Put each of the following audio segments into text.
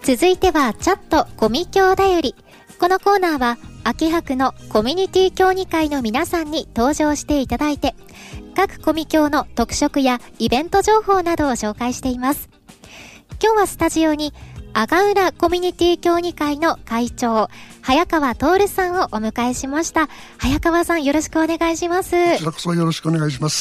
続いてはチャットコミ協だより。このコーナーは秋葉区のコミュニティ協議会の皆さんに登場していただいて、各コミ協の特色やイベント情報などを紹介しています。今日はスタジオに阿賀浦コミュニティ協議会の会長早川徹さんをお迎えしました。早川さん、よろしくお願いします。 こちらこそよろしくお願いします。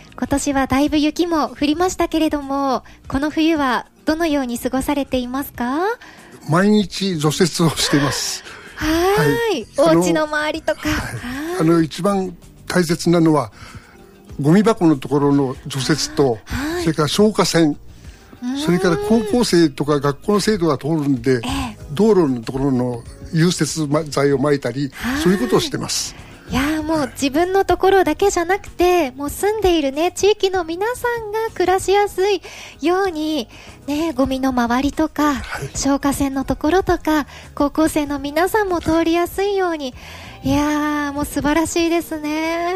今年はだいぶ雪も降りましたけれども、この冬はどのように過ごされていますか？ 毎日除雪をしています。 はい、お家の周りとか、 一番大切なのはゴミ箱のところの除雪と、それから消火栓、それから高校生とか学校の生徒が通るんで、道路のところの融雪剤をまいたり、そういうことをしてます。 いやもう自分のところだけじゃなくて、もう住んでいるね地域の皆さんが暮らしやすいようにね、ゴミの周りとか、消火栓のところとか、高校生の皆さんも通りやすいように、いやもう素晴らしいですね。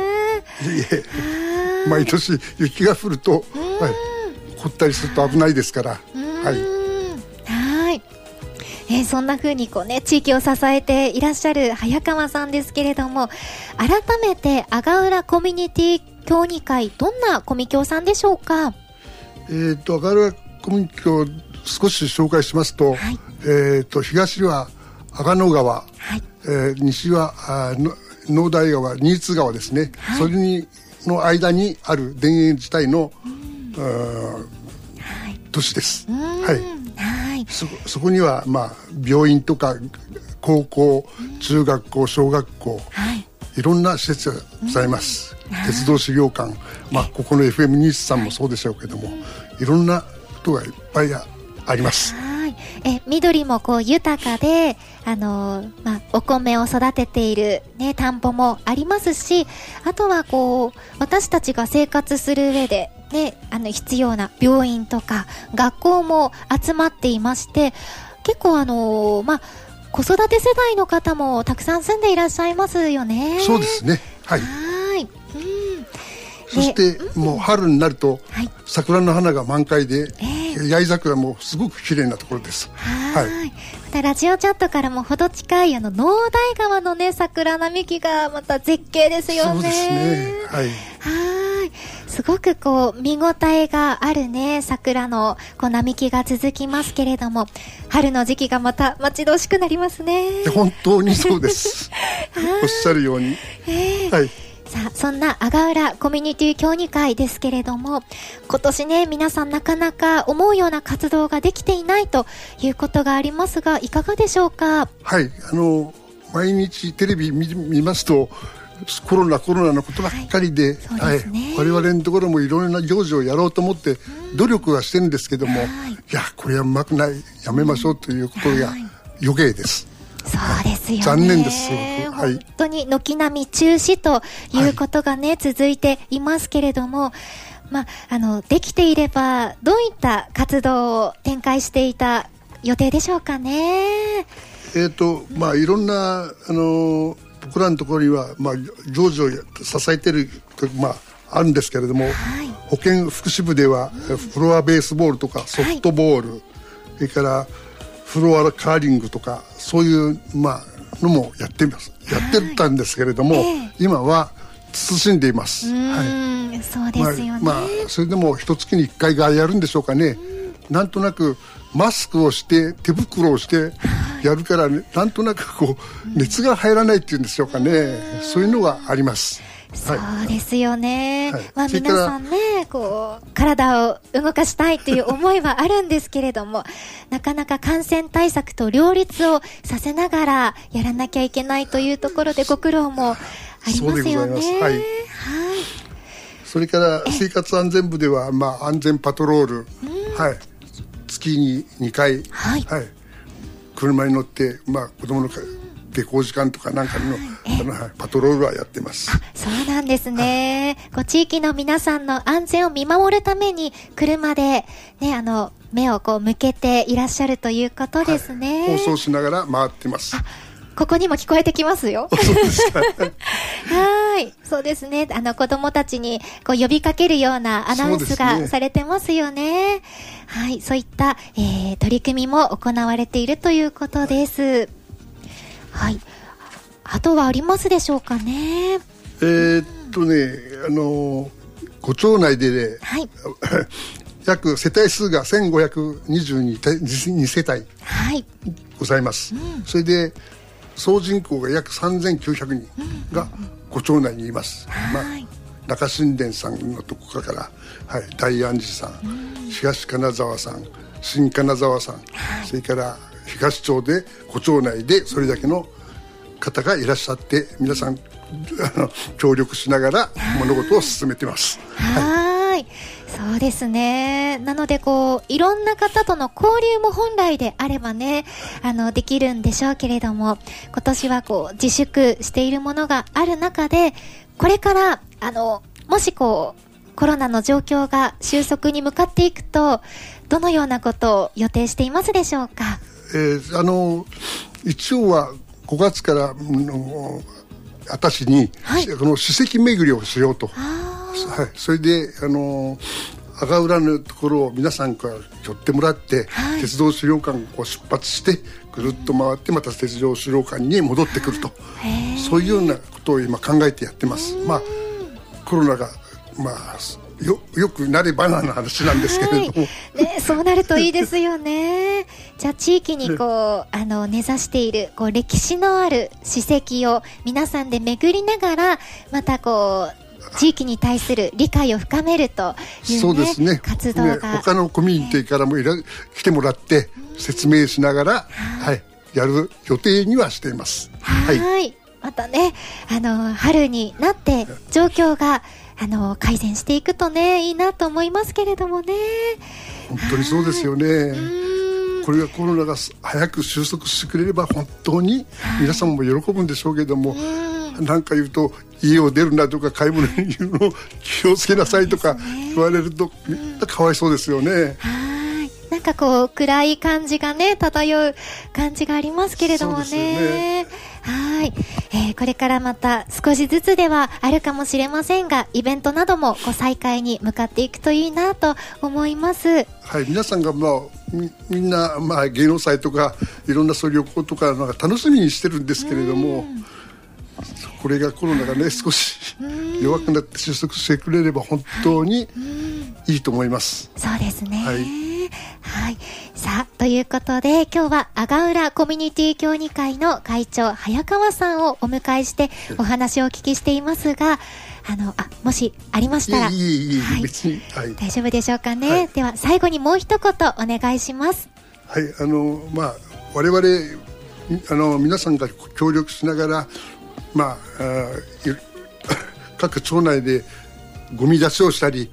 毎年雪が降ると、凍ったりすると危ないですから。 そんな風にこうね、地域を支えていらっしゃる早川さんですけれども、改めて阿賀浦コミュニティ協議会、どんなコミ協さんでしょうか？ 阿賀浦コミ協少し紹介しますと、東は阿賀野川、西は農大川、新津川ですね、それの間にある田園地帯の都市です。そこには、病院とか高校、中学校、小学校、いろんな施設がございます。鉄道資料館、ここの FM23 もそうでしょうけども、いろんなことがいっぱいあります。 緑もこう豊かで、お米を育てている、田んぼもありますし、あとはこう私たちが生活する上で必要な病院とか学校も集まっていまして、結構子育て世代の方もたくさん住んでいらっしゃいますよね。 そうですね。そしてもう春になると、桜の花が満開で、八重桜もすごく綺麗なところです。 またラジオチャットからもほど近い農大川のね、桜並木がまた絶景ですよね。 そうですね。 すごくこう見応えがあるね、桜のこう並木が続きますけれども、春の時期がまた待ち遠しくなりますね。 本当にそうですおっしゃるように。 さあ、そんな阿賀浦コミュニティ協議会ですけれども、今年ね、皆さんなかなか思うような活動ができていないということがありますが、いかがでしょうか？ 毎日テレビ見ますと、コロナのことばっかりで、我々のところもいろいろな行事をやろうと思って努力はしてるんですけども、いやこれはうまくない、やめましょうということが余計です。 そうですよね。 残念です。 本当に軒並み中止ということがね、続いていますけれども、できていればどういった活動を展開していた予定でしょうかね？ いろんな僕らのところには、行事を支えている、あるんですけれども、保健福祉部ではフロアベースボールとかソフトボール、それからフロアカーリングとか、そういうのもやってたんですけれども、今は慎んでいます。 そうですよね。 それでも一月に1回がやるんでしょうかね。なんとなくマスクをして手袋をしてやるから、なんとなくこう熱が入らないっていうんでしょうかね。そういうのがあります。 そうですよね。皆さんね、こう体を動かしたいという思いはあるんですけれども、なかなか感染対策と両立をさせながらやらなきゃいけないというところでご苦労もありますよね。 それから生活安全部では、安全パトロール、月に2回、車に乗って、子供の下校時間とかなんかの、パトロールはやってます。 そうなんですね。地域の皆さんの安全を見守るために車で、目をこう向けていらっしゃるということですね。 放送しながら回ってます。 ここにも聞こえてきますよ。 そうですか。 はい。そうですね。子供たちにこう呼びかけるようなアナウンスがされてますよね。はい。そういった、取り組みも行われているということです。はい。あとはありますでしょうかね。 ご町内でね、 はい。 約世帯数が1522世帯ございます。それで総人口が約3900人がご町内にいます。中新田さんのとこから、はい、大安寺さん、東金沢さん、新金沢さん、それから東町でご町内でそれだけの方がいらっしゃって、皆さん協力しながら物事を進めてます。 はい、そうですね。なのでいろんな方との交流も本来であればね、できるんでしょうけれども、今年は自粛しているものがある中で、これからもしコロナの状況が収束に向かっていくと、どのようなことを予定していますでしょうか。 一応は5月から私に、この史跡巡りをしようと。はい、それで赤浦のところを皆さんから寄ってもらって、鉄道資料館を出発してぐるっと回ってまた鉄道資料館に戻ってくると、そういうようなことを今考えてやってます。コロナがよくなればなの話なんですけれども、 そうなるといいですよね。じゃあ地域に根ざしている歴史のある史跡を皆さんで巡りながら、また地域に対する理解を深めるという、 そうですね、 活動が、 他のコミュニティからも来てもらって説明しながら、やる予定にはしています。 またね、春になって状況が改善していくとね、いいなと思いますけれどもね。 本当にそうですよね。これがコロナが早く収束してくれれば本当に皆さんも喜ぶんでしょうけども、なんか言うと家を出るなとか買い物に言うのを気をつけなさいとか言われると、みんなかわいそうですよね。 なんか暗い感じがね漂う感じがありますけれどもね。これからまた少しずつではあるかもしれませんが、イベントなども再開に向かっていくといいなと思います。 皆さんがみんな芸能祭とかいろんなそういう旅行とかなんか楽しみにしてるんですけれども、これがコロナがね少し弱くなって収束してくれれば本当にいいと思います。 そうですね。さあ、ということで今日は阿賀浦コミュニティ協議会の会長早川さんをお迎えしてお話をお聞きしていますが、もしありましたら別に、 大丈夫でしょうかね。では最後にもう一言お願いします。 我々皆さんが協力しながら、各町内でゴミ出しをしたり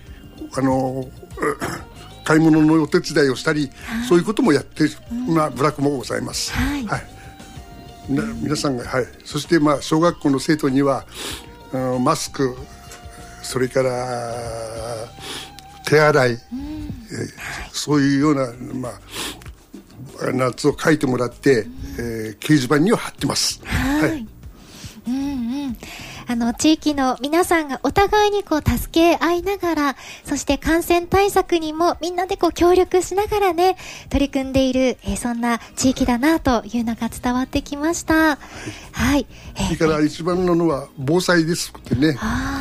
買い物のお手伝いをしたり、そういうこともやっている部落もございます。皆さんが、そして小学校の生徒にはマスク、それから手洗い、そういうような夏を書いてもらって、掲示板には貼ってます。 地域の皆さんがお互いに助け合いながら、そして感染対策にもみんなで協力しながらね取り組んでいる、そんな地域だなというのが伝わってきました。 それから一番のは防災ですってね。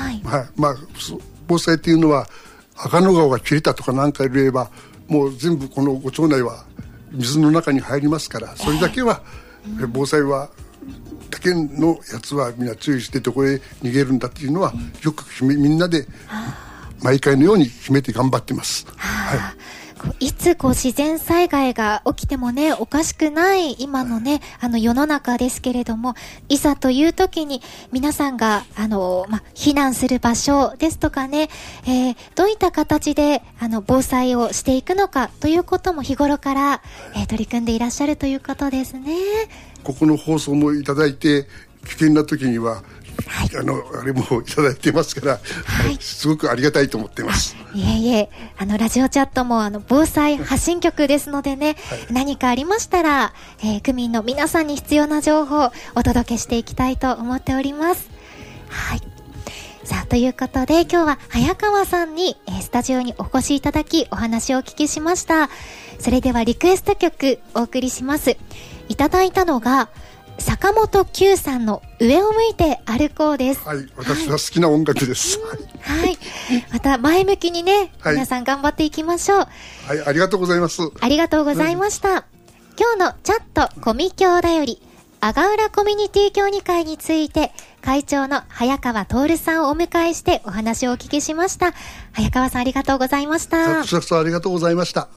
防災っていうのは赤野川が切れたとかなんか言えばもう全部このご町内は水の中に入りますから、それだけは、防災はだけのやつはみんな注意してどこへ逃げるんだっていうのは、よくみんなで毎回のように決めて頑張ってます。 いつ自然災害が起きてもねおかしくない今のね世の中ですけれども、いざという時に皆さんが避難する場所ですとかね、どういった形で防災をしていくのかということも日頃から、取り組んでいらっしゃるということですね。 ここの放送もいただいて、危険な時にははい、 あれもいただいてますから、はい、すごくありがたいと思っています。 いえいえ、ラジオチャットも防災発信局ですのでね、はい、何かありましたら、区民の皆さんに必要な情報をお届けしていきたいと思っております。はい。さあ、ということで今日は早川さんに、スタジオにお越しいただきお話をお聞きしました。それではリクエスト曲お送りします。いただいたのが坂本九さんの上を向いて歩こうです。 はい、私は好きな音楽です。 はい、また前向きにね、はい、皆さん頑張っていきましょう。 はい、ありがとうございます。 ありがとうございました。今日のチャットコミ協だより阿賀浦コミュニティ協議会について会長の早川徹さんをお迎えしてお話をお聞きしました。早川さんありがとうございました。 こちらこそありがとうございました。